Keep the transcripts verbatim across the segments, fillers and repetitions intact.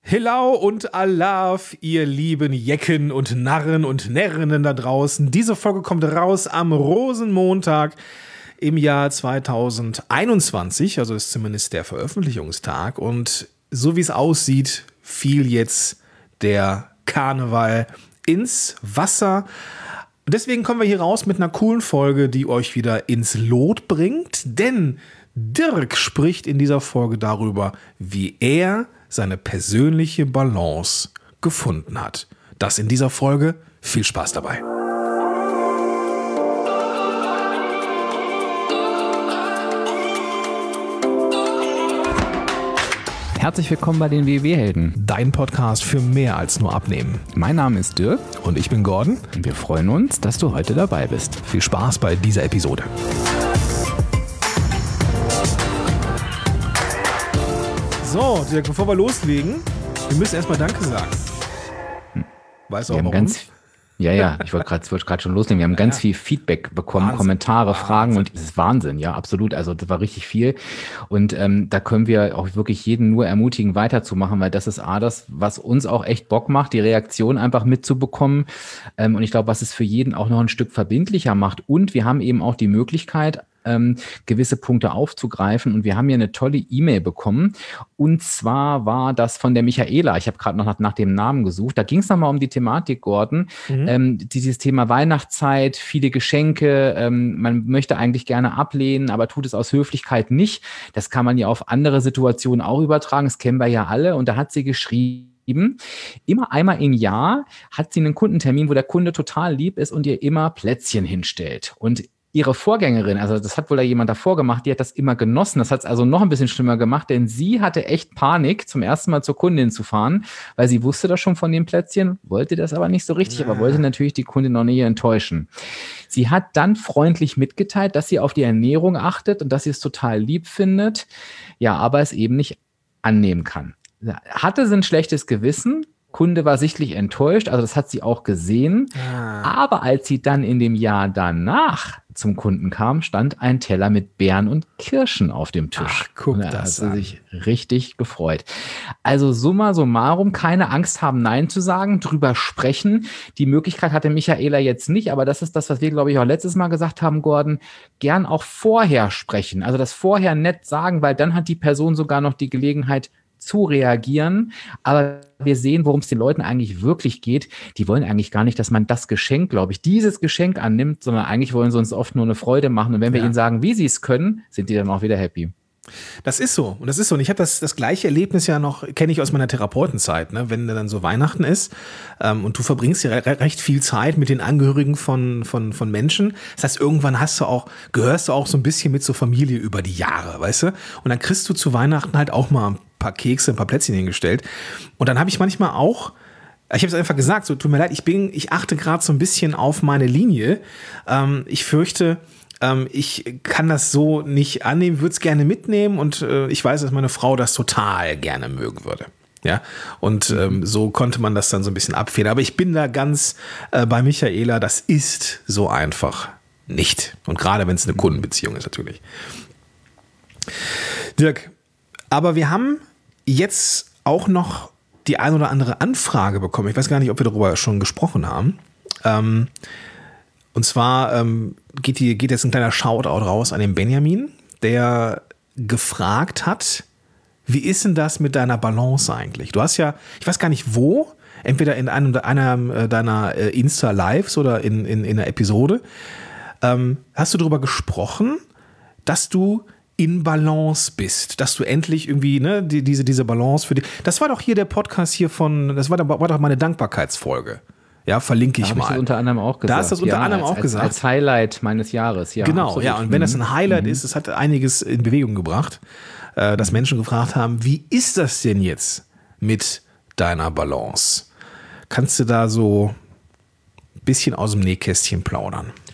Hello und Alaf, ihr lieben Jecken und Narren und Närrinnen da draußen. Diese Folge kommt raus am Rosenmontag im Jahr zweitausendeinundzwanzig, also ist zumindest der Veröffentlichungstag. Und so wie es aussieht, fiel jetzt der Karneval ins Wasser. Deswegen kommen wir hier raus mit einer coolen Folge, die euch wieder ins Lot bringt. Denn Dirk spricht in dieser Folge darüber, wie er seine persönliche Balance gefunden hat. Das in dieser Folge. Viel Spaß dabei. Herzlich willkommen bei den W W Helden. Dein Podcast für mehr als nur Abnehmen. Mein Name ist Dirk. Und ich bin Gordon. Und wir freuen uns, dass du heute dabei bist. Viel Spaß bei dieser Episode. So, Dirk, bevor wir loslegen, wir müssen erstmal Danke sagen. Weißt du auch warum? Ganz, ja, ja, ich wollte gerade wollt schon loslegen. Wir haben ganz ja. viel Feedback bekommen, Wahnsinn. Kommentare, Wahnsinn. Fragen und es ist Wahnsinn, ja, absolut. Also das war richtig viel und ähm, da können wir auch wirklich jeden nur ermutigen, weiterzumachen, weil das ist A, das, was uns auch echt Bock macht, die Reaktion einfach mitzubekommen ähm, und ich glaube, was es für jeden auch noch ein Stück verbindlicher macht und wir haben eben auch die Möglichkeit, Ähm, gewisse Punkte aufzugreifen und wir haben hier eine tolle E-Mail bekommen und zwar war das von der Michaela, ich habe gerade noch nach, nach dem Namen gesucht, da ging es nochmal um die Thematik, Gordon, mhm. ähm, dieses Thema Weihnachtszeit, viele Geschenke, ähm, man möchte eigentlich gerne ablehnen, aber tut es aus Höflichkeit nicht, das kann man ja auf andere Situationen auch übertragen, das kennen wir ja alle und da hat sie geschrieben, immer einmal im Jahr hat sie einen Kundentermin, wo der Kunde total lieb ist und ihr immer Plätzchen hinstellt und ihre Vorgängerin, also das hat wohl da jemand davor gemacht, die hat das immer genossen. Das hat es also noch ein bisschen schlimmer gemacht, denn sie hatte echt Panik, zum ersten Mal zur Kundin zu fahren, weil sie wusste das schon von dem Plätzchen, wollte das aber nicht so richtig, ja. aber wollte natürlich die Kundin noch nie enttäuschen. Sie hat dann freundlich mitgeteilt, dass sie auf die Ernährung achtet und dass sie es total lieb findet, ja, aber es eben nicht annehmen kann. Hatte sie ein schlechtes Gewissen, Kunde war sichtlich enttäuscht, also das hat sie auch gesehen. Ah. Aber als sie dann in dem Jahr danach zum Kunden kam, stand ein Teller mit Beeren und Kirschen auf dem Tisch. Ach, guck und da das hat sie sich richtig gefreut. Also summa summarum, keine Angst haben, Nein zu sagen, drüber sprechen. Die Möglichkeit hatte Michaela jetzt nicht, aber das ist das, was wir, glaube ich, auch letztes Mal gesagt haben, Gordon. Gern auch vorher sprechen, also das vorher nett sagen, weil dann hat die Person sogar noch die Gelegenheit, zu reagieren, aber wir sehen, worum es den Leuten eigentlich wirklich geht. Die wollen eigentlich gar nicht, dass man das Geschenk, glaube ich, dieses Geschenk annimmt, sondern eigentlich wollen sie uns oft nur eine Freude machen und wenn wir ja. ihnen sagen, wie sie es können, sind die dann auch wieder happy. Das ist so und das ist so und ich habe das, das gleiche Erlebnis ja noch, kenne ich aus meiner Therapeutenzeit, ne? Wenn dann so Weihnachten ist ähm, und du verbringst ja re- recht viel Zeit mit den Angehörigen von, von, von Menschen, das heißt irgendwann hast du auch, gehörst du auch so ein bisschen mit zur Familie über die Jahre, weißt du, und dann kriegst du zu Weihnachten halt auch mal ein paar Kekse, ein paar Plätzchen hingestellt und dann habe ich manchmal auch, ich habe es einfach gesagt, so tut mir leid, ich bin, ich achte gerade so ein bisschen auf meine Linie, ähm, ich fürchte, ich kann das so nicht annehmen, würde es gerne mitnehmen und äh, ich weiß, dass meine Frau das total gerne mögen würde. Ja, und ähm, so konnte man das dann so ein bisschen abfedern. Aber ich bin da ganz äh, bei Michaela, das ist so einfach nicht. Und gerade wenn es eine Kundenbeziehung ist natürlich. Dirk, aber wir haben jetzt auch noch die ein oder andere Anfrage bekommen. Ich weiß gar nicht, ob wir darüber schon gesprochen haben. Ähm, Und zwar ähm, geht, die, geht jetzt ein kleiner Shoutout raus an den Benjamin, der gefragt hat, wie ist denn das mit deiner Balance eigentlich? Du hast ja, ich weiß gar nicht wo, entweder in einem einer deiner Insta-Lives oder in, in, in einer Episode, ähm, hast du darüber gesprochen, dass du in Balance bist, dass du endlich irgendwie, ne, die, diese, diese Balance für dich, das war doch hier der Podcast hier von, das war, war doch meine Dankbarkeitsfolge. Ja, verlinke ich da mal. Da hast du unter anderem auch gesagt. Da ist das unter ja, anderem als, auch gesagt. Als, als Highlight meines Jahres, ja. Genau, absolut. ja. Und wenn das ein Highlight mhm. ist, es hat einiges in Bewegung gebracht, äh, dass Menschen gefragt haben, wie ist das denn jetzt mit deiner Balance? Kannst du da so ein bisschen aus dem Nähkästchen plaudern?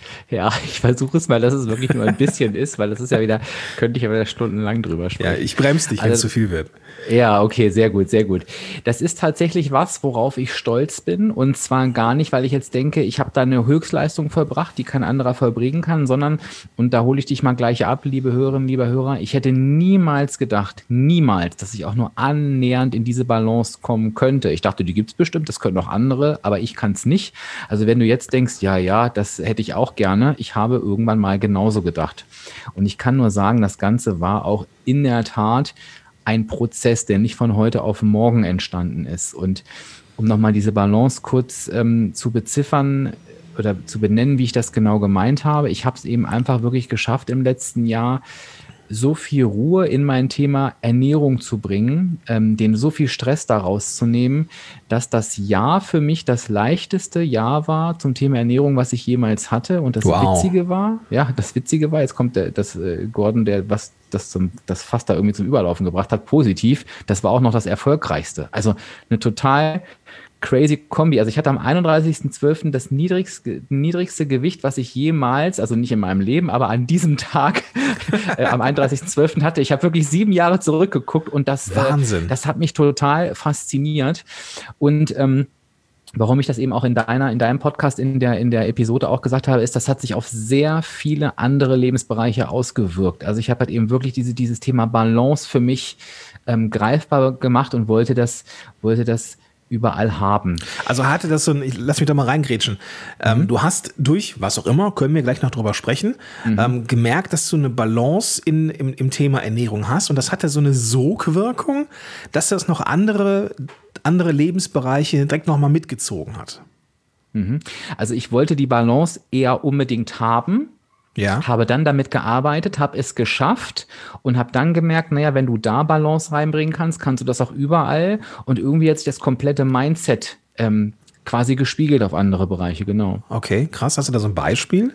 Ja, ich versuche es mal, dass es wirklich nur ein bisschen ist, weil das ist ja wieder, könnte ich ja wieder stundenlang drüber sprechen. Ja, ich bremse dich, wenn es Also, zu viel wird. Ja, okay, sehr gut, sehr gut. Das ist tatsächlich was, worauf ich stolz bin. Und zwar gar nicht, weil ich jetzt denke, ich habe da eine Höchstleistung vollbracht, die kein anderer vollbringen kann, sondern, und da hole ich dich mal gleich ab, liebe Hörerinnen, lieber Hörer, ich hätte niemals gedacht, niemals, dass ich auch nur annähernd in diese Balance kommen könnte. Ich dachte, die gibt's bestimmt, das können auch andere, aber ich kann es nicht. Also wenn du jetzt denkst, ja, ja, das hätte ich auch gerne, ich habe irgendwann mal genauso gedacht. Und ich kann nur sagen, das Ganze war auch in der Tat ein Prozess, der nicht von heute auf morgen entstanden ist. Und um nochmal diese Balance kurz ähm, zu beziffern oder zu benennen, wie ich das genau gemeint habe, ich habe es eben einfach wirklich geschafft im letzten Jahr, so viel Ruhe in mein Thema Ernährung zu bringen, ähm, den so viel Stress daraus zu nehmen, dass das Jahr für mich das leichteste Jahr war zum Thema Ernährung, was ich jemals hatte. Und das Wow. Witzige war, ja, das Witzige war, jetzt kommt der, das äh, Gordon, der was das zum, das fast da irgendwie zum Überlaufen gebracht hat, positiv. Das war auch noch das Erfolgreichste. Also eine total crazy Kombi. Also ich hatte am einunddreißigsten zwölften das niedrigste, niedrigste Gewicht, was ich jemals, also nicht in meinem Leben, aber an diesem Tag, äh, am einunddreißigsten zwölften hatte. Ich habe wirklich sieben Jahre zurückgeguckt und das, Wahnsinn. Äh, das hat mich total fasziniert. Und ähm, warum ich das eben auch in deiner, in deinem Podcast, in der, in der Episode auch gesagt habe, ist, das hat sich auf sehr viele andere Lebensbereiche ausgewirkt. Also ich habe halt eben wirklich diese, dieses Thema Balance für mich ähm, greifbar gemacht und wollte das, wollte das überall haben. Also hatte das so ein, ich, lass mich da mal reingrätschen. Ähm, Mhm. Du hast durch, was auch immer, können wir gleich noch drüber sprechen, Mhm. ähm, gemerkt, dass du eine Balance in, im, im Thema Ernährung hast und das hatte so eine Sogwirkung, dass das noch andere, andere Lebensbereiche direkt nochmal mitgezogen hat. Mhm. Also ich wollte die Balance eher unbedingt haben, Ja. habe dann damit gearbeitet, habe es geschafft und habe dann gemerkt, naja, wenn du da Balance reinbringen kannst, kannst du das auch überall. Und irgendwie hat sich das komplette Mindset ähm, quasi gespiegelt auf andere Bereiche, genau. Okay, krass. Hast du da so ein Beispiel?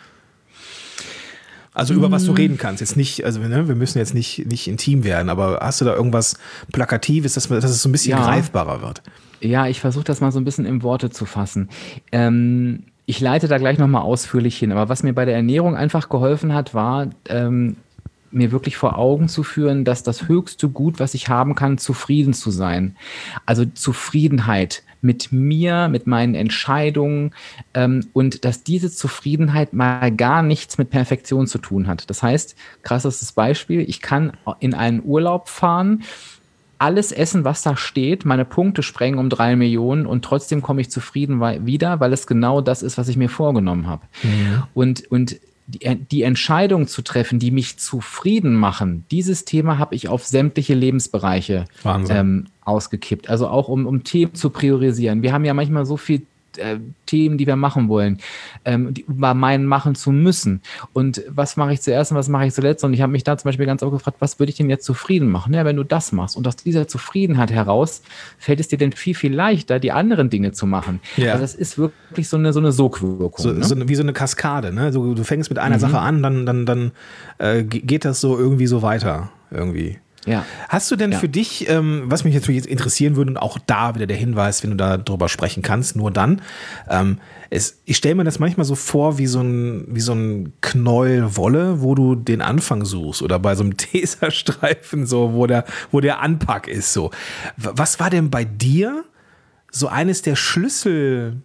Also über was du reden kannst. Jetzt nicht, also ne, wir müssen jetzt nicht, nicht intim werden, aber hast du da irgendwas Plakatives, dass, dass es so ein bisschen Ja. greifbarer wird? Ja, ich versuche das mal so ein bisschen in Worte zu fassen. Ähm, ich leite da gleich nochmal ausführlich hin. Aber was mir bei der Ernährung einfach geholfen hat, war, ähm, mir wirklich vor Augen zu führen, dass das höchste Gut, was ich haben kann, zufrieden zu sein. Also Zufriedenheit mit mir, mit meinen Entscheidungen ähm, und dass diese Zufriedenheit mal gar nichts mit Perfektion zu tun hat. Das heißt, krassestes Beispiel, ich kann in einen Urlaub fahren, alles essen, was da steht, meine Punkte sprengen um drei Millionen und trotzdem komme ich zufrieden wei- wieder, weil es genau das ist, was ich mir vorgenommen habe. Mhm. Und, und die, die Entscheidungen zu treffen, die mich zufrieden machen, dieses Thema habe ich auf sämtliche Lebensbereiche Wahnsinn. ähm, ausgekippt. Also auch um, um Themen zu priorisieren. Wir haben ja manchmal so viel äh, Themen, die wir machen wollen, ähm, die über meinen machen zu müssen. Und was mache ich zuerst und was mache ich zuletzt? Und ich habe mich da zum Beispiel ganz oft gefragt, was würde ich denn jetzt zufrieden machen? Ja, wenn du das machst und aus dieser Zufriedenheit heraus fällt es dir denn viel, viel leichter, die anderen Dinge zu machen. Ja. Also das ist wirklich so eine, so eine Sogwirkung. So, ne? so eine- wie so eine Kaskade, ne? So, du fängst mit einer Mhm. Sache an, dann, dann, dann äh, ge- geht das so irgendwie so weiter. Irgendwie. Ja. Hast du denn Ja. für dich, ähm, was mich natürlich jetzt interessieren würde, und auch da wieder der Hinweis, wenn du da drüber sprechen kannst, nur dann, ähm, es, ich stelle mir das manchmal so vor wie so ein, wie so ein Knäuel Wolle, wo du den Anfang suchst oder bei so einem Tesastreifen, so, wo der, wo der Anpack ist, so. W- Was war denn bei dir so eines der Schlüsselmomente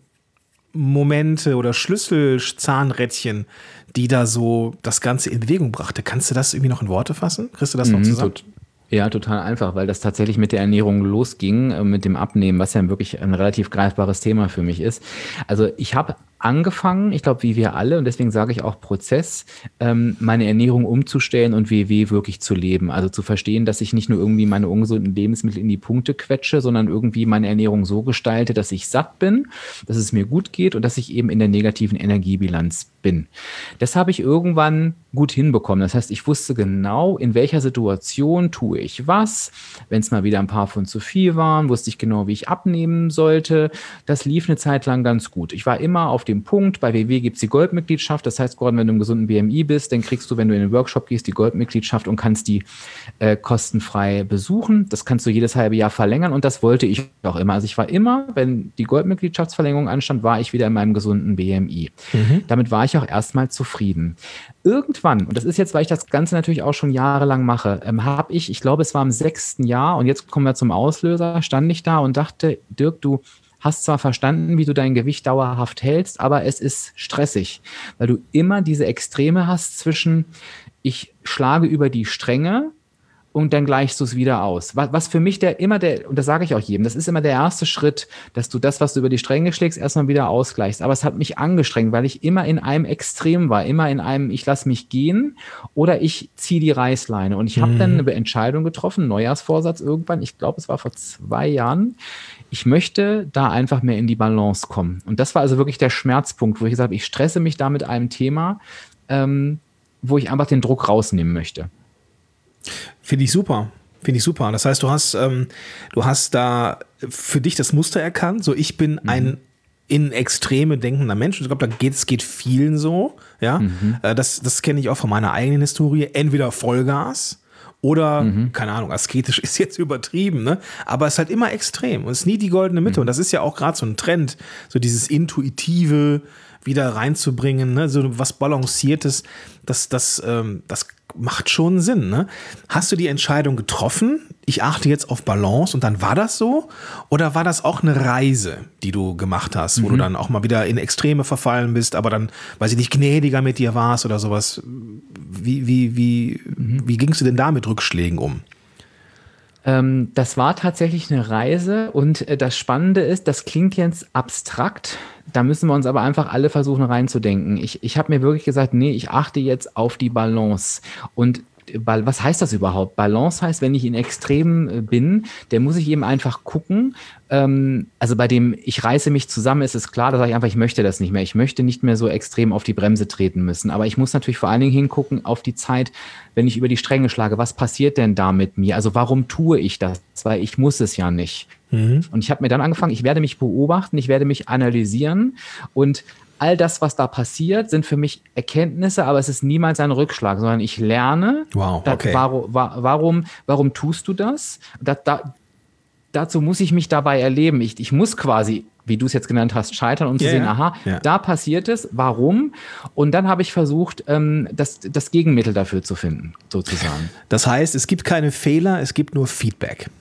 oder Schlüsselzahnrädchen, die da so das Ganze in Bewegung brachte? Kannst du das irgendwie noch in Worte fassen? Kriegst du das noch Mhm, zusammen? tot- Ja, total einfach, weil das tatsächlich mit der Ernährung losging, äh, mit dem Abnehmen, was ja wirklich ein relativ greifbares Thema für mich ist. Also ich habe angefangen, ich glaube, wie wir alle, und deswegen sage ich auch Prozess, ähm, meine Ernährung umzustellen und W W wirklich zu leben. Also zu verstehen, dass ich nicht nur irgendwie meine ungesunden Lebensmittel in die Punkte quetsche, sondern irgendwie meine Ernährung so gestalte, dass ich satt bin, dass es mir gut geht und dass ich eben in der negativen Energiebilanz bin. Das habe ich irgendwann gut hinbekommen. Das heißt, ich wusste genau, in welcher Situation tue ich was. Wenn es mal wieder ein paar Pfund zu viel waren, wusste ich genau, wie ich abnehmen sollte. Das lief eine Zeit lang ganz gut. Ich war immer auf den Punkt. Bei W W gibt es die Goldmitgliedschaft. Das heißt, Gordon, wenn du im gesunden B M I bist, dann kriegst du, wenn du in den Workshop gehst, die Goldmitgliedschaft und kannst die äh, kostenfrei besuchen. Das kannst du jedes halbe Jahr verlängern und das wollte ich auch immer. Also ich war immer, wenn die Goldmitgliedschaftsverlängerung anstand, war ich wieder in meinem gesunden B M I. Mhm. Damit war ich auch erstmal zufrieden. Irgendwann, und das ist jetzt, weil ich das Ganze natürlich auch schon jahrelang mache, ähm, habe ich, ich glaube, es war im sechsten Jahr, und jetzt kommen wir zum Auslöser, stand ich da und dachte, Dirk, du hast zwar verstanden, wie du dein Gewicht dauerhaft hältst, aber es ist stressig, weil du immer diese Extreme hast zwischen, ich schlage über die Stränge und dann gleichst du es wieder aus. Was, was für mich der immer der, und das sage ich auch jedem, das ist immer der erste Schritt, dass du das, was du über die Stränge schlägst, erstmal wieder ausgleichst. Aber es hat mich angestrengt, weil ich immer in einem Extrem war, immer in einem, ich lasse mich gehen oder ich ziehe die Reißleine. Und ich habe mhm. dann eine Entscheidung getroffen, Neujahrsvorsatz irgendwann, ich glaube, es war vor zwei Jahren, ich möchte da einfach mehr in die Balance kommen. Und das war also wirklich der Schmerzpunkt, wo ich gesagt habe, ich stresse mich da mit einem Thema, ähm, wo ich einfach den Druck rausnehmen möchte. Finde ich super. Finde ich super. Das heißt, du hast, ähm, du hast da für dich das Muster erkannt. So, ich bin mhm. ein in Extreme denkender Mensch. Ich glaube, da geht es geht vielen so. Ja, mhm. äh, das, das kenne ich auch von meiner eigenen Historie. Entweder Vollgas oder, mhm. keine Ahnung, asketisch ist jetzt übertrieben, ne? Aber es ist halt immer extrem und es ist nie die goldene Mitte. Mhm. Und das ist ja auch gerade so ein Trend, so dieses Intuitive wieder reinzubringen, ne? So was Balanciertes, das, das, ähm, das macht schon Sinn, ne? Hast du die Entscheidung getroffen, ich achte jetzt auf Balance und dann war das so? Oder war das auch eine Reise, die du gemacht hast, wo mhm. du dann auch mal wieder in Extreme verfallen bist, aber dann, weiß ich nicht, gnädiger mit dir warst oder sowas? Wie, wie, wie, mhm. wie gingst du denn da mit Rückschlägen um? Ähm, das war tatsächlich eine Reise und äh, das Spannende ist, das klingt jetzt abstrakt, da müssen wir uns aber einfach alle versuchen reinzudenken. Ich, ich habe mir wirklich gesagt, nee, ich achte jetzt auf die Balance und was heißt das überhaupt? Balance heißt, wenn ich in Extremen bin, dann muss ich eben einfach gucken. Ähm, also bei dem, ich reiße mich zusammen, ist es klar, da sage ich einfach, ich möchte das nicht mehr. Ich möchte nicht mehr so extrem auf die Bremse treten müssen. Aber ich muss natürlich vor allen Dingen hingucken auf die Zeit, wenn ich über die Stränge schlage. Was passiert denn da mit mir? Also warum tue ich das? Weil ich muss es ja nicht. Mhm. Und ich habe mir dann angefangen, ich werde mich beobachten, ich werde mich analysieren und all das, was da passiert, sind für mich Erkenntnisse, aber es ist niemals ein Rückschlag, sondern ich lerne, wow, okay. da, warum, warum, warum tust du das? Da, da, dazu muss ich mich dabei erleben. Ich, ich muss quasi, wie du es jetzt genannt hast, scheitern, um yeah, zu sehen, aha, yeah. da passiert es, warum? Und dann habe ich versucht, ähm, das, das Gegenmittel dafür zu finden, sozusagen. Das heißt, es gibt keine Fehler, es gibt nur Feedback.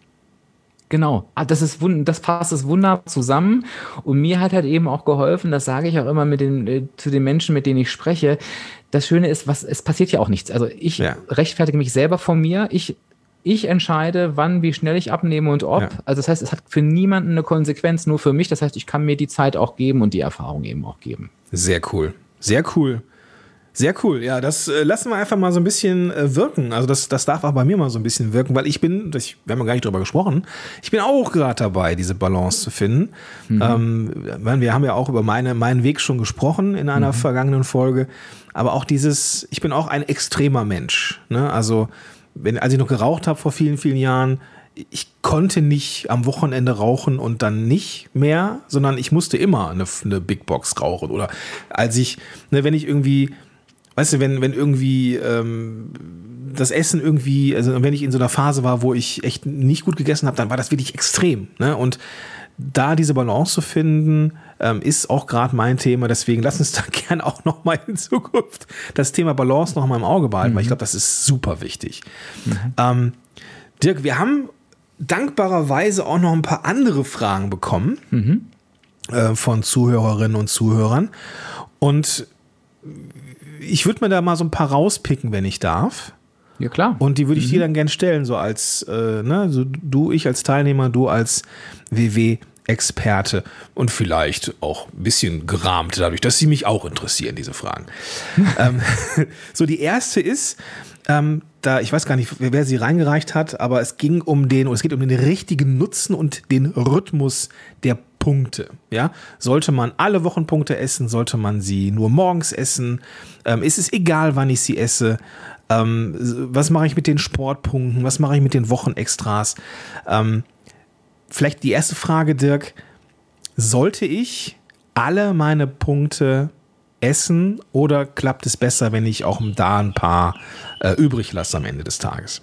Genau, das ist das passt es wunderbar zusammen und mir hat halt eben auch geholfen, das sage ich auch immer mit den, äh, zu den Menschen, mit denen ich spreche. Das Schöne ist, was es passiert ja auch nichts. Also ich ja. rechtfertige mich selber von mir. Ich ich entscheide, wann, wie schnell ich abnehme und ob. Ja. Also das heißt, es hat für niemanden eine Konsequenz, nur für mich. Das heißt, ich kann mir die Zeit auch geben und die Erfahrung eben auch geben. Sehr cool, sehr cool. Sehr cool, ja, das äh, lassen wir einfach mal so ein bisschen äh, wirken. Also das, das darf auch bei mir mal so ein bisschen wirken, weil ich bin, das, wir haben ja gar nicht drüber gesprochen, ich bin auch gerade dabei, diese Balance zu finden. Mhm. Ähm, wir haben ja auch über meine, meinen Weg schon gesprochen in einer mhm. vergangenen Folge, aber auch dieses, ich bin auch ein extremer Mensch. Ne? Also wenn, als ich noch geraucht habe vor vielen, vielen Jahren, ich konnte nicht am Wochenende rauchen und dann nicht mehr, sondern ich musste immer eine, eine Big Box rauchen. Oder als ich, ne, wenn ich irgendwie Weißt du, wenn, wenn irgendwie ähm, das Essen irgendwie, also wenn ich in so einer Phase war, wo ich echt nicht gut gegessen habe, dann war das wirklich extrem. Ne? Und da diese Balance zu finden, ähm, ist auch gerade mein Thema. Deswegen lass uns da gerne auch nochmal in Zukunft das Thema Balance nochmal im Auge behalten, mhm. weil ich glaube, das ist super wichtig. Mhm. Ähm, Dirk, wir haben dankbarerweise auch noch ein paar andere Fragen bekommen mhm. äh, von Zuhörerinnen und Zuhörern. Und ich würde mir da mal so ein paar rauspicken, wenn ich darf. Ja, klar. Und die würde ich mhm. dir dann gerne stellen, so als, äh, ne, so du, ich als Teilnehmer, du als W W-Experte und vielleicht auch ein bisschen gerahmt dadurch, dass sie mich auch interessieren, diese Fragen. ähm, so, die erste ist, ähm, da, ich weiß gar nicht, wer sie reingereicht hat, aber es ging um den, oder es geht um den richtigen Nutzen und den Rhythmus der Punkte. Ja? Sollte man alle Wochenpunkte essen? Sollte man sie nur morgens essen? Ähm, ist es egal, wann ich sie esse? Ähm, was mache ich mit den Sportpunkten? Was mache ich mit den Wochenextras? Ähm, vielleicht die erste Frage, Dirk. Sollte ich alle meine Punkte essen oder klappt es besser, wenn ich auch da ein paar äh, übrig lasse am Ende des Tages?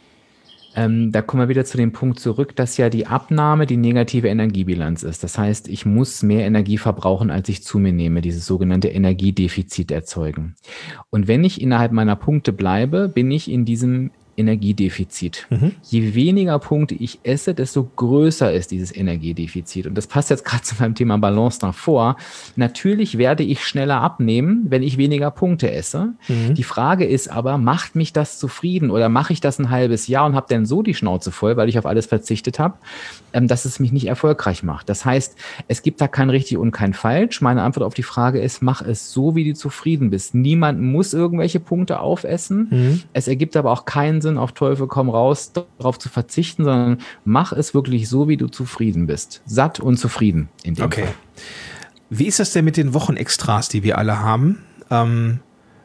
Ähm, da kommen wir wieder zu dem Punkt zurück, dass ja die Abnahme die negative Energiebilanz ist. Das heißt, ich muss mehr Energie verbrauchen, als ich zu mir nehme, dieses sogenannte Energiedefizit erzeugen. Und wenn ich innerhalb meiner Punkte bleibe, bin ich in diesem Energiedefizit. Mhm. Je weniger Punkte ich esse, desto größer ist dieses Energiedefizit. Und das passt jetzt gerade zu meinem Thema Balance davor. Natürlich werde ich schneller abnehmen, wenn ich weniger Punkte esse. Mhm. Die Frage ist aber, macht mich das zufrieden oder mache ich das ein halbes Jahr und habe dann so die Schnauze voll, weil ich auf alles verzichtet habe, ähm, dass es mich nicht erfolgreich macht. Das heißt, es gibt da kein richtig und kein falsch. Meine Antwort auf die Frage ist, mach es so, wie du zufrieden bist. Niemand muss irgendwelche Punkte aufessen. Mhm. Es ergibt aber auch keinen Sinn, auf Teufel komm raus, darauf zu verzichten, sondern mach es wirklich so, wie du zufrieden bist. Satt und zufrieden in dem Okay. Fall. Wie ist das denn mit den Wochenextras, die wir alle haben? Ähm,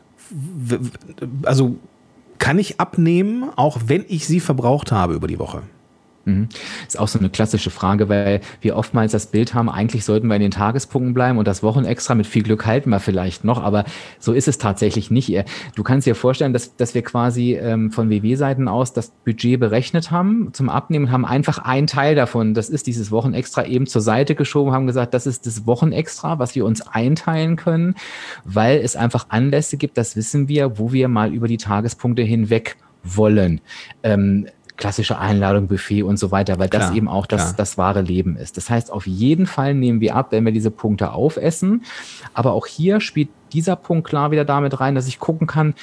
w- w- also kann ich abnehmen, auch wenn ich sie verbraucht habe über die Woche? Mhm. Ist auch so eine klassische Frage, weil wir oftmals das Bild haben, eigentlich sollten wir in den Tagespunkten bleiben und das Wochenextra mit viel Glück halten wir vielleicht noch, aber so ist es tatsächlich nicht. Du kannst dir vorstellen, dass, dass wir quasi ähm, von W W-Seiten aus das Budget berechnet haben zum Abnehmen und haben einfach einen Teil davon, das ist dieses Wochenextra, eben zur Seite geschoben, haben gesagt, das ist das Wochenextra, was wir uns einteilen können, weil es einfach Anlässe gibt, das wissen wir, wo wir mal über die Tagespunkte hinweg wollen. Ähm, klassische Einladung, Buffet und so weiter, weil das klar, eben auch das, das wahre Leben ist. Das heißt, auf jeden Fall nehmen wir ab, wenn wir diese Punkte aufessen. Aber auch hier spielt dieser Punkt klar wieder damit rein, dass ich gucken kann,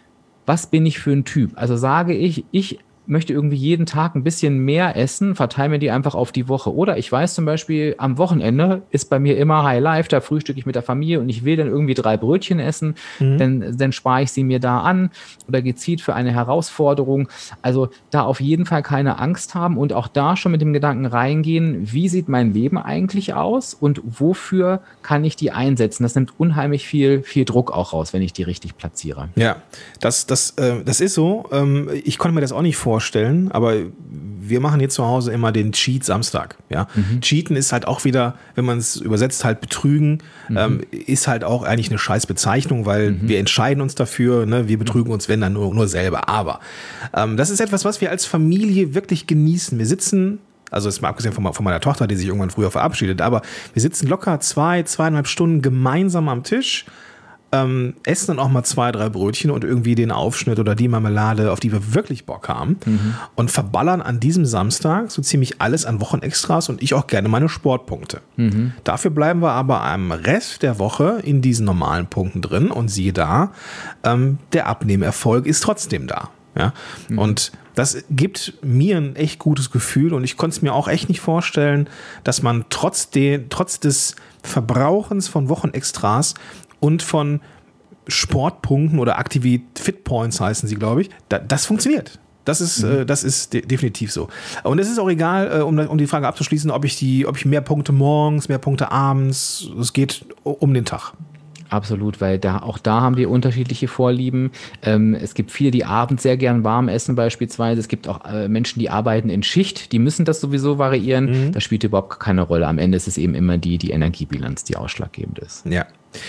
was bin ich für ein Typ? Also sage ich, ich möchte irgendwie jeden Tag ein bisschen mehr essen, verteile mir die einfach auf die Woche. Oder ich weiß zum Beispiel, am Wochenende ist bei mir immer High Life, da frühstücke ich mit der Familie und ich will dann irgendwie drei Brötchen essen, mhm. dann, dann spare ich sie mir da an oder gezielt für eine Herausforderung. Also da auf jeden Fall keine Angst haben und auch da schon mit dem Gedanken reingehen, wie sieht mein Leben eigentlich aus und wofür kann ich die einsetzen? Das nimmt unheimlich viel, viel Druck auch raus, wenn ich die richtig platziere. Ja, das, das, äh, das ist so. Ähm, ich konnte mir das auch nicht vorstellen. vorstellen, aber wir machen hier zu Hause immer den Cheat Samstag. Ja? Mhm. Cheaten ist halt auch wieder, wenn man es übersetzt, halt betrügen, mhm. ähm, ist halt auch eigentlich eine scheiß Bezeichnung, weil mhm. wir entscheiden uns dafür, ne? Wir betrügen uns, wenn dann nur, nur selber. Aber ähm, das ist etwas, was wir als Familie wirklich genießen. Wir sitzen, also jetzt mal abgesehen von, von meiner Tochter, die sich irgendwann früher verabschiedet, aber wir sitzen locker zwei, zweieinhalb Stunden gemeinsam am Tisch, Ähm, essen dann auch mal zwei, drei Brötchen und irgendwie den Aufschnitt oder die Marmelade, auf die wir wirklich Bock haben mhm. und verballern an diesem Samstag so ziemlich alles an Wochenextras und ich auch gerne meine Sportpunkte. Mhm. Dafür bleiben wir aber am Rest der Woche in diesen normalen Punkten drin und siehe da, ähm, der Abnehmerfolg ist trotzdem da. Ja? Mhm. Und das gibt mir ein echt gutes Gefühl und ich konnte es mir auch echt nicht vorstellen, dass man trotz, de, trotz des Verbrauchens von Wochenextras und von Sportpunkten oder Aktivit-Fit-Points heißen sie, glaube ich, da, das funktioniert. Das ist, mhm. äh, das ist de- definitiv so. Und es ist auch egal, äh, um, um die Frage abzuschließen, ob ich, die, ob ich mehr Punkte morgens, mehr Punkte abends, es geht um den Tag. Absolut, weil da auch da haben wir unterschiedliche Vorlieben. Ähm, es gibt viele, die abends sehr gern warm essen beispielsweise. Es gibt auch äh, Menschen, die arbeiten in Schicht, die müssen das sowieso variieren. Mhm. Das spielt überhaupt keine Rolle. Am Ende ist es eben immer die, die Energiebilanz, die ausschlaggebend ist. Ja.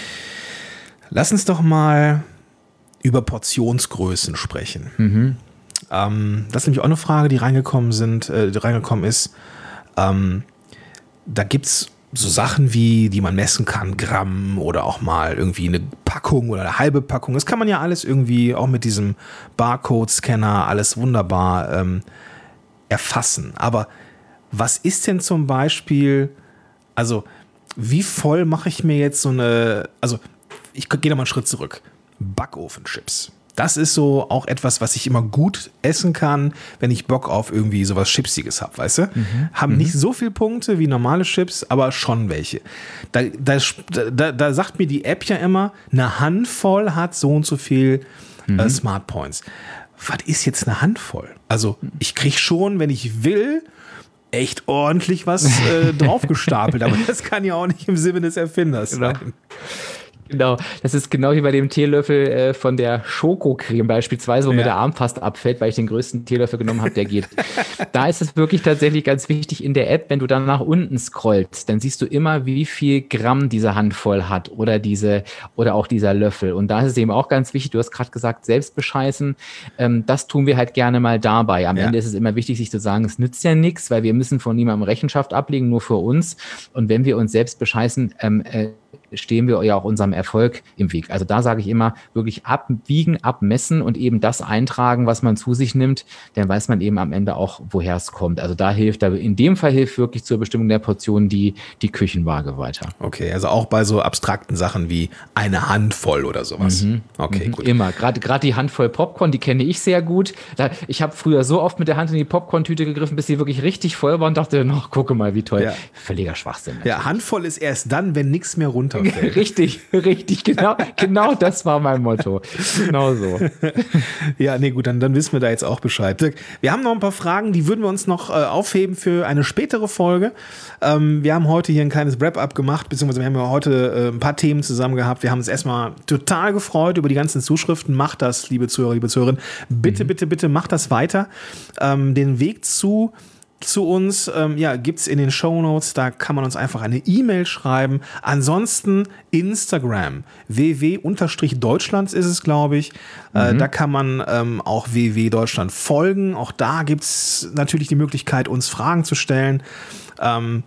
Lass uns doch mal über Portionsgrößen sprechen. Mhm. Ähm, das ist nämlich auch eine Frage, die reingekommen sind, äh, die reingekommen ist. Ähm, da gibt's so Sachen wie, die man messen kann, Gramm oder auch mal irgendwie eine Packung oder eine halbe Packung. Das kann man ja alles irgendwie auch mit diesem Barcode-Scanner alles wunderbar ähm, erfassen. Aber was ist denn zum Beispiel, also wie voll mache ich mir jetzt so eine, also ich gehe da mal einen Schritt zurück. Backofenchips. Das ist so auch etwas, was ich immer gut essen kann, wenn ich Bock auf irgendwie sowas Chipsiges habe, weißt du? Mhm. Haben mhm. nicht so viele Punkte wie normale Chips, aber schon welche. Da, da, da, da sagt mir die App ja immer, eine Handvoll hat so und so viel mhm. äh, Smart Points. Was ist jetzt eine Handvoll? Also ich kriege schon, wenn ich will, echt ordentlich was äh, draufgestapelt, aber das kann ja auch nicht im Sinne des Erfinders sein. Genau, das ist genau wie bei dem Teelöffel äh, von der Schokocreme beispielsweise, wo ja. mir der Arm fast abfällt, weil ich den größten Teelöffel genommen habe, der geht. Da ist es wirklich tatsächlich ganz wichtig in der App, wenn du dann nach unten scrollst, dann siehst du immer, wie viel Gramm diese Handvoll hat oder diese oder auch dieser Löffel. Und da ist es eben auch ganz wichtig, du hast gerade gesagt, selbst bescheißen, ähm, das tun wir halt gerne mal dabei. Am ja. Ende ist es immer wichtig, sich zu sagen, es nützt ja nichts, weil wir müssen von niemandem Rechenschaft ablegen, nur für uns. Und wenn wir uns selbst bescheißen, ähm, äh, stehen wir ja auch unserem Erfolg im Weg. Also da sage ich immer, wirklich abwiegen, abmessen und eben das eintragen, was man zu sich nimmt, dann weiß man eben am Ende auch, woher es kommt. Also da hilft, in dem Fall hilft wirklich zur Bestimmung der Portion die, die Küchenwaage weiter. Okay, also auch bei so abstrakten Sachen wie eine Handvoll oder sowas. Mhm. Okay, mhm. gut. Immer. Gerade gerade die Handvoll Popcorn, die kenne ich sehr gut. Da, ich habe früher so oft mit der Hand in die Popcorn-Tüte gegriffen, bis sie wirklich richtig voll war und dachte, noch gucke mal, wie toll. Ja. Völliger Schwachsinn. Natürlich. Ja, Handvoll ist erst dann, wenn nichts mehr runterfällt. Richtig, richtig, genau, genau das war mein Motto. Genau so. Ja, nee, gut, dann, dann wissen wir da jetzt auch Bescheid. Wir haben noch ein paar Fragen, die würden wir uns noch äh, aufheben für eine spätere Folge. Ähm, wir haben heute hier ein kleines Wrap-up gemacht, beziehungsweise wir haben ja heute äh, ein paar Themen zusammen gehabt. Wir haben uns erstmal total gefreut über die ganzen Zuschriften. Macht das, liebe Zuhörer, liebe Zuhörerinnen. Bitte, mhm. bitte, bitte, macht das weiter. Ähm, den Weg zu zu uns, ähm, ja, gibt's in den Shownotes, da kann man uns einfach eine E-Mail schreiben. Ansonsten Instagram, w w w Deutschlands ist es, glaube ich. Mhm. Äh, da kann man ähm, auch w w w Deutschland folgen. Auch da gibt's natürlich die Möglichkeit, uns Fragen zu stellen. Ähm,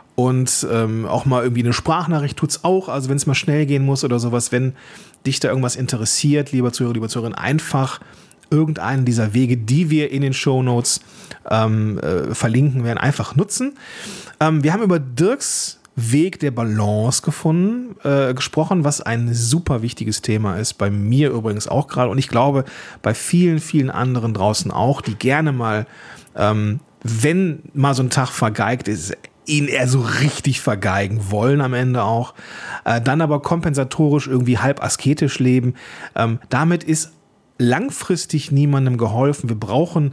und ähm, auch mal irgendwie eine Sprachnachricht tut's auch. Also wenn es mal schnell gehen muss oder sowas, wenn dich da irgendwas interessiert, lieber Zuhörer, lieber Zuhörerin, einfach irgendeinen dieser Wege, die wir in den Shownotes ähm, äh, verlinken werden, einfach nutzen. Ähm, wir haben über Dirks Weg der Balance gefunden, äh, gesprochen, was ein super wichtiges Thema ist, bei mir übrigens auch gerade und ich glaube bei vielen, vielen anderen draußen auch, die gerne mal, ähm, wenn mal so ein Tag vergeigt ist, ihn eher so richtig vergeigen wollen am Ende auch, äh, dann aber kompensatorisch irgendwie halb asketisch leben. Ähm, damit ist langfristig niemandem geholfen. Wir brauchen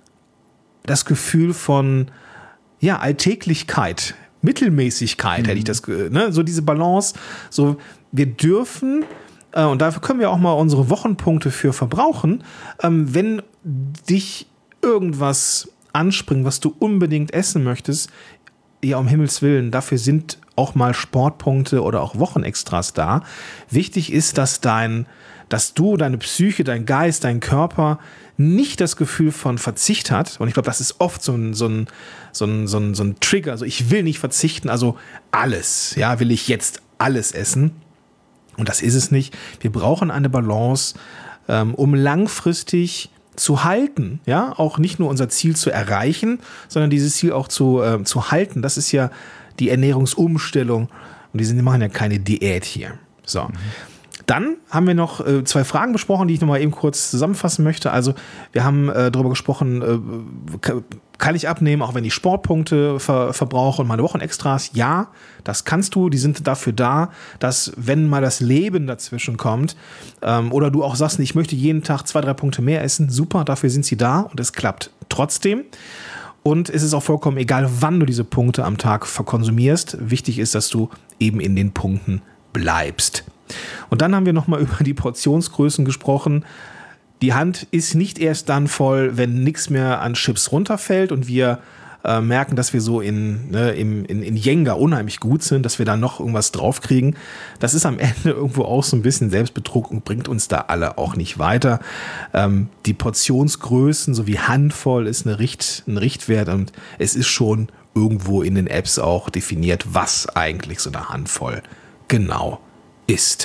das Gefühl von ja, Alltäglichkeit, Mittelmäßigkeit, mhm. hätte ich das, ne? So diese Balance. So, wir dürfen, äh, und dafür können wir auch mal unsere Wochenpunkte für verbrauchen, ähm, wenn dich irgendwas anspringt, was du unbedingt essen möchtest, ja, um Himmels Willen, dafür sind auch mal Sportpunkte oder auch Wochenextras da. Wichtig ist, dass dein dass du, deine Psyche, dein Geist, dein Körper nicht das Gefühl von Verzicht hat. Und ich glaube, das ist oft so ein, so ein, so ein, so ein, so ein Trigger. Also ich will nicht verzichten, also alles, ja, will ich jetzt alles essen. Und das ist es nicht. Wir brauchen eine Balance, ähm, um langfristig zu halten, ja, auch nicht nur unser Ziel zu erreichen, sondern dieses Ziel auch zu, äh, zu halten. Das ist ja die Ernährungsumstellung. Und die sind, die machen ja keine Diät hier. So. Mhm. Dann haben wir noch äh, zwei Fragen besprochen, die ich nochmal eben kurz zusammenfassen möchte. Also wir haben äh, darüber gesprochen, äh, kann ich abnehmen, auch wenn ich Sportpunkte ver- verbrauche und meine Wochenextras? Ja, das kannst du. Die sind dafür da, dass wenn mal das Leben dazwischen kommt ähm, oder du auch sagst, ich möchte jeden Tag zwei, drei Punkte mehr essen, super, dafür sind sie da und es klappt trotzdem. Und es ist auch vollkommen egal, wann du diese Punkte am Tag verkonsumierst. Wichtig ist, dass du eben in den Punkten bleibst. Und dann haben wir nochmal über die Portionsgrößen gesprochen. Die Hand ist nicht erst dann voll, wenn nichts mehr an Chips runterfällt und wir äh, merken, dass wir so in, ne, in, in, in Jenga unheimlich gut sind, dass wir da noch irgendwas draufkriegen. Das ist am Ende irgendwo auch so ein bisschen Selbstbetrug und bringt uns da alle auch nicht weiter. Ähm, die Portionsgrößen sowie Handvoll ist eine Richt, ein Richtwert und es ist schon irgendwo in den Apps auch definiert, was eigentlich so eine Handvoll genau ist.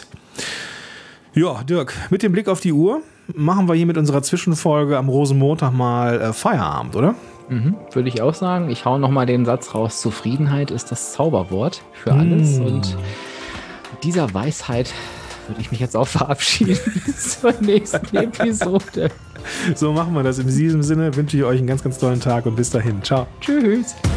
Ja, Dirk, mit dem Blick auf die Uhr machen wir hier mit unserer Zwischenfolge am Rosenmontag mal äh, Feierabend, oder? Mhm, würde ich auch sagen. Ich hau nochmal den Satz raus. Zufriedenheit ist das Zauberwort für alles. Mm. Und mit dieser Weisheit würde ich mich jetzt auch verabschieden bis zur nächsten Episode. So machen wir das. In diesem Sinne wünsche ich euch einen ganz, ganz tollen Tag und bis dahin. Ciao. Tschüss.